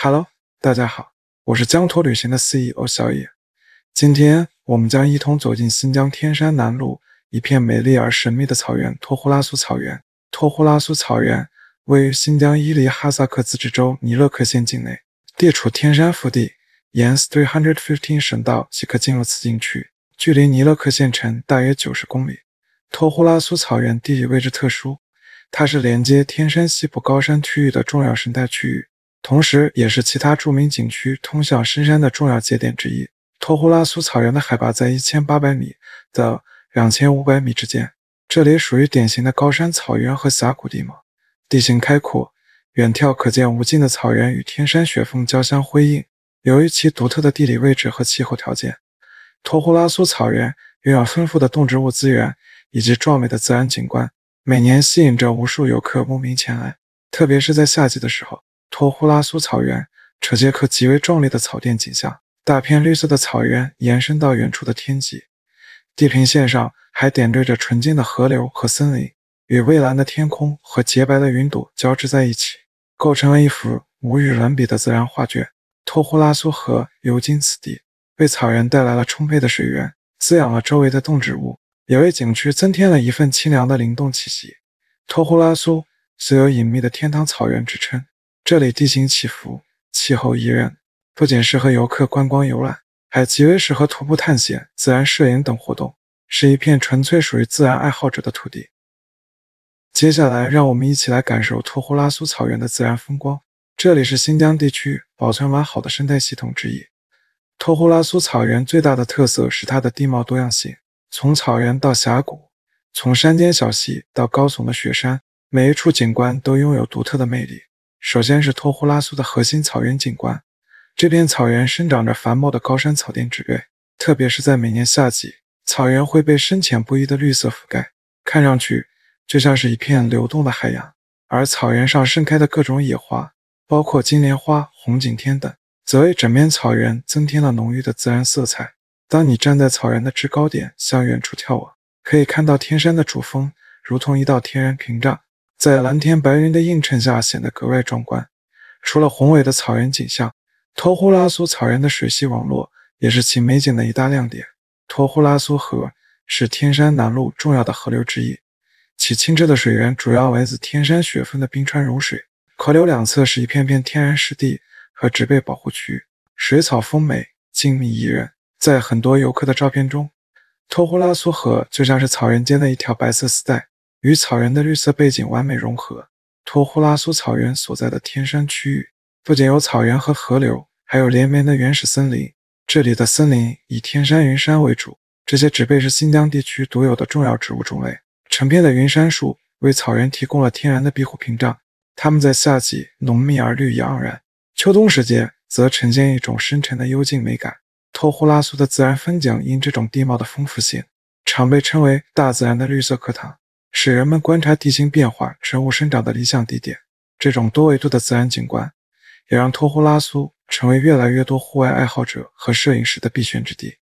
Hello，大家好，我是疆土旅行的 CEO 小野。今天我们将一同走进新疆天山南麓一片美丽而神秘的草原——托呼拉苏草原。托呼拉苏草原位于新疆伊犁哈萨克自治州尼勒克县境内，地处天山腹地，沿 315 省道即可进入此景区，距离尼勒克县城大约90公里。托呼拉苏草原地理位置特殊，它是连接天山西部高山区域的重要生态区域，同时也是其他著名景区通向深山的重要节点之一。托呼拉苏草原的海拔在1800米到2500米之间，这里属于典型的高山草原和峡谷地貌，地形开阔，远眺可见无尽的草原与天山雪峰交相辉映。由于其独特的地理位置和气候条件，托呼拉苏草原拥有丰富的动植物资源以及壮美的自然景观，每年吸引着无数游客慕名前来。特别是在夏季的时候，托呼拉苏草原扯接可极为壮丽的草甸景象，大片绿色的草原延伸到远处的天际，地平线上还点缀着纯净的河流和森林，与蔚蓝的天空和洁白的云朵交织在一起，构成了一幅无与伦比的自然画卷。托呼拉苏河流经此地，为草原带来了充沛的水源，滋养了周围的动植物，也为景区增添了一份清凉的灵动气息。托呼拉苏素有隐秘的天堂草原之称，这里地形起伏，气候宜人，不仅适合游客观光游览，还极为适合徒步探险、自然摄影等活动，是一片纯粹属于自然爱好者的土地。接下来让我们一起来感受托呼拉苏草原的自然风光，这里是新疆地区保存完好的生态系统之一。托呼拉苏草原最大的特色是它的地貌多样性，从草原到峡谷，从山间小溪到高耸的雪山，每一处景观都拥有独特的魅力。首先是托呼拉苏的核心草原景观，这片草原生长着繁茂的高山草甸植被，特别是在每年夏季，草原会被深浅不一的绿色覆盖，看上去就像是一片流动的海洋。而草原上盛开的各种野花，包括金莲花、红景天等，则为整片草原增添了浓郁的自然色彩。当你站在草原的制高点向远处眺望，可以看到天山的主峰如同一道天然屏障，在蓝天白云的映衬下显得格外壮观。除了宏伟的草原景象，托呼拉苏草原的水系网络也是其美景的一大亮点。托呼拉苏河是天山南麓重要的河流之一，其清澈的水源主要来自天山雪峰的冰川融水，河流两侧是一片片天然湿地和植被保护区，水草丰美，静谧宜人。在很多游客的照片中，托呼拉苏河就像是草原间的一条白色丝带，与草原的绿色背景完美融合。托呼拉苏草原所在的天山区域不仅有草原和河流，还有连绵的原始森林，这里的森林以天山云杉为主，这些植被是新疆地区独有的重要植物种类。成片的云杉树为草原提供了天然的庇护屏障，它们在夏季浓密而绿意盎然，秋冬时节则呈现一种深沉的幽静美感。托呼拉苏的自然风景因这种地貌的丰富性，常被称为大自然的绿色课堂，是人们观察地形变化、植物生长的理想地点。这种多维度的自然景观，也让托呼拉苏成为越来越多户外爱好者和摄影师的必选之地。